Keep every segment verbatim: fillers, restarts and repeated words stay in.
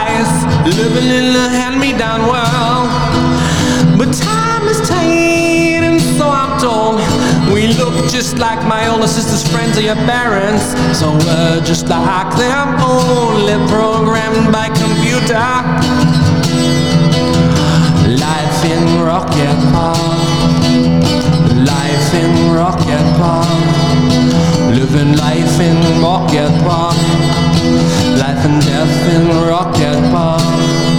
lies, living in a hand-me-down world. But time is tight, and so I'm told. We look just like my older sister's friends or your parents, so we're just like them, only programmed by computer. Life in Rocket Park, life in Rocket Park, living life in Rocket Park, life and death in Rocket Park.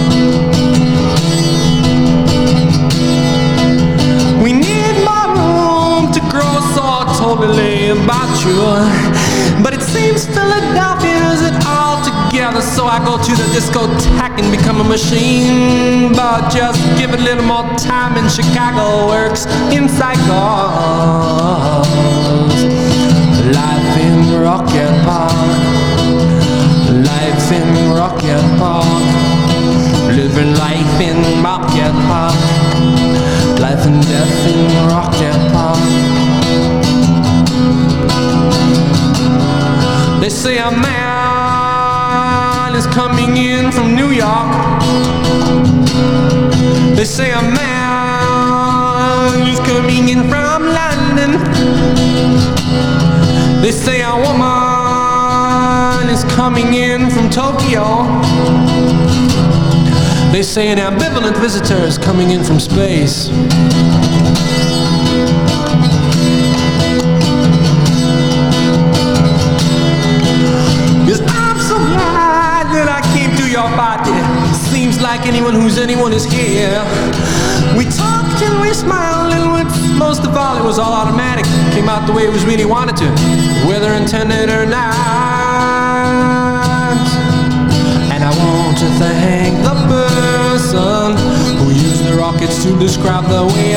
We need more room to grow so totally about you, but it seems Philadelphia is it all together. So I go to the discotheque and become a machine, but just give it a little more time and Chicago works in cycles. Life in Rocket Park, life in Rocket Park, living life in Rocket Park, life and death in Rocket Park. They say a man is coming in from New York. They say a man is coming in from London. They say a woman is coming in from Tokyo. They say an ambivalent visitor is coming in from space. Yes, I'm so glad that I came to your party. Seems like anyone who's anyone is here. We talked and we smiled, and what's most of all, it was all automatic. Came out the way it was really wanted to, whether intended or not. And I want to thank the person who used the rockets to describe the way